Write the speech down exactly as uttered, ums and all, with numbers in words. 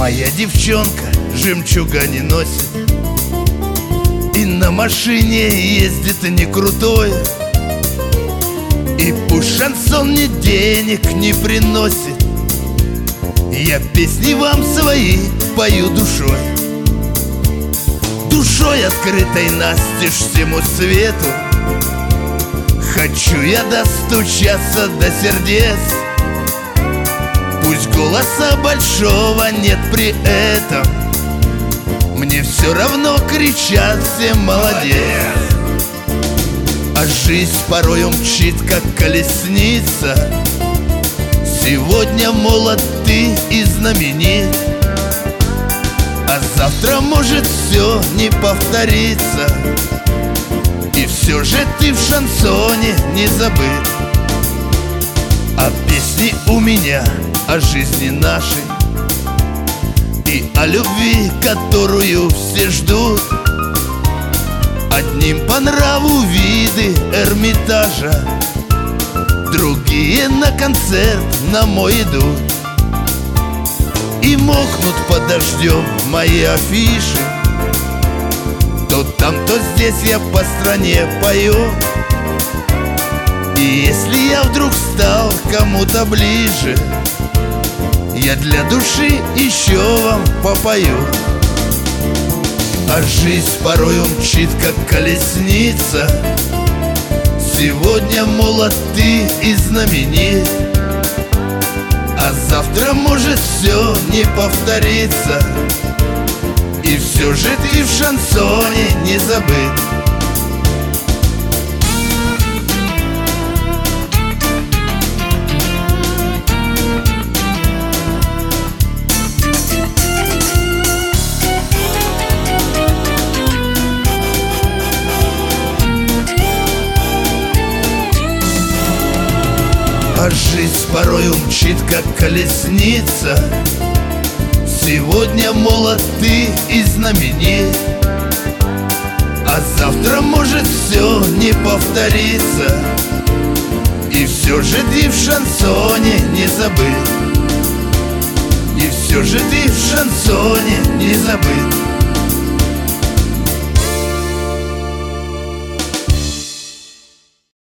Моя девчонка жемчуга не носит и на машине ездит не крутой. И пусть шансон мне денег не приносит, я песни вам свои пою душой. Душой открытой настежь всему свету хочу я достучаться до сердец. Пусть голоса большого нет при этом, мне все равно кричат все молодец. А жизнь порою мчит, как колесница. Сегодня молод ты и знаменит, а завтра может все не повториться. И все же ты в шансоне не забыт. А песни у меня о жизни нашей и о любви, которую все ждут. Одним по нраву виды Эрмитажа, другие на концерт на мой идут. И мокнут под дождем мои афиши, то там, то здесь я по стране пою. И если я вдруг стал кому-то ближе, я для души еще вам попою. А жизнь порою мчит, как колесница. Сегодня молод ты и знаменит, а завтра может все не повториться. И все же ты в шансоне не забыт. А жизнь порою мчит, как колесница. Сегодня молод ты и знаменит, а завтра может все не повториться. И все же ты в шансоне не забыт. И все же ты в шансоне не забыт.